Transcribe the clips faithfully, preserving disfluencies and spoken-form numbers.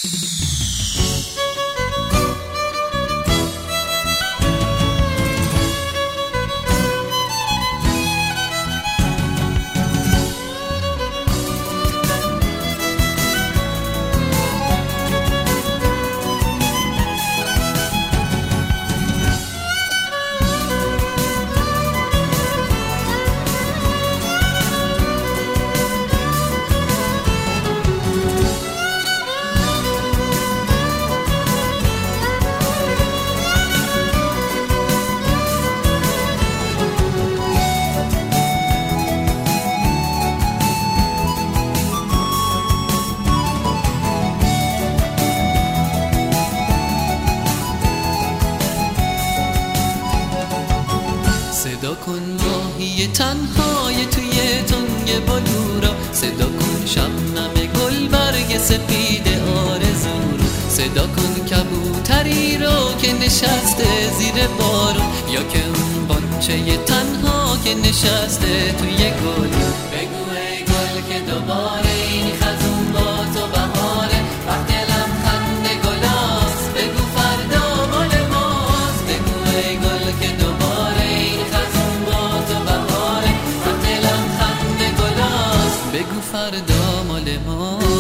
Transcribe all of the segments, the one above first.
صدا کن ماهی تنهای توی تنگ بلورا، صدا کن شبنم گل برگ سپید آرزو رو، صدا کن کبوتری رو که نشسته زیر بارون، یا که اون بانچه تنها که نشسته توی گل. بگو ای گل که دوباره این خزون با تو بهاره، وقتی لبخند گلاست بگو فردا مال ماست. بگو ای گل که دوباره این خزون با تو بهاره، وقتی لبخند گلاست بگو فردا مال ماست.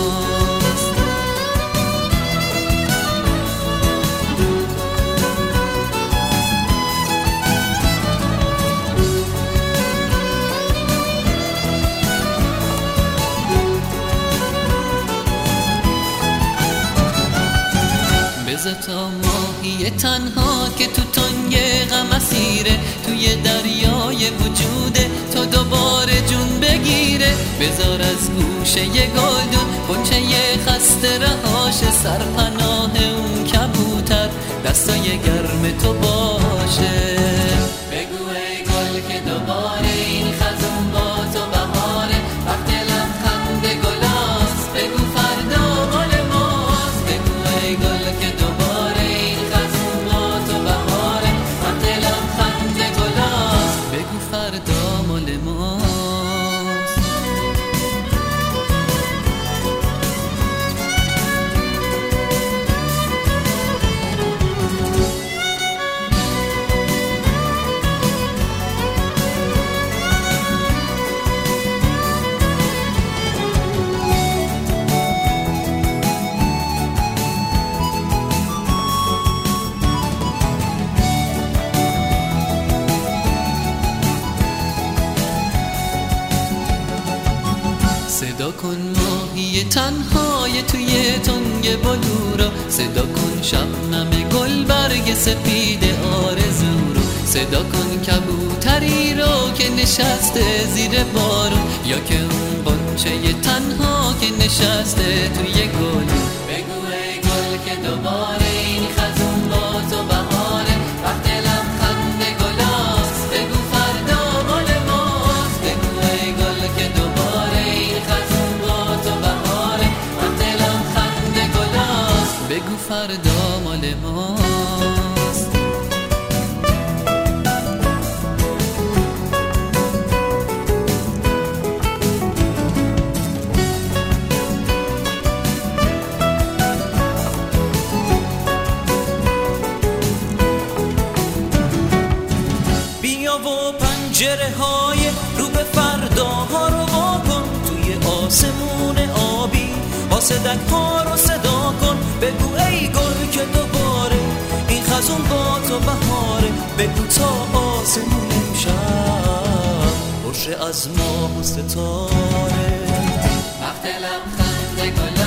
بذار تا ماهی تنها که تو تنگ غم اسیره، توی دریای وجوده تا دوباره جون بگیره. بذار از گوشه گلدون غنچه خسته رهاش، سرپناه اون کبوتر دستای گرم تو باشه. بگو ای گل که دوباره این خزون با تو بهاره، وقتی لبخند گلاست بگو فردا مال ماست. بگو ای گل که دوباره این خزون با تو بهاره، وقتی لبخند گلاست بگو فردا مال ماست. صدا کن ماهی تنهای توی تنگ بلورا، صدا کن شبنم گل برگ سپید آرزو رو، صدا کن کبوتری رو که نشسته زیر بارون، یا که اون بانچه تنها که نشسته توی گل. بگو ای گل که دوباره این خزون با تو بهاره، وقتی لبخند گلاست بگو فردا مال ماست. بگو ای گل که دوباره این خزون با تو بهاره، وقتی لبخند گلاست بگو فردا مال ماست. بیا و پنجره های رو به فرداها رو واکن، توی آسمون آبی آسدک ها رو صدا کن. بگو ای گل که دوباره این خزون با تو بهاره، بگو تا آسمون امشب روشه از ماه و ستاره، وقت لبخند گل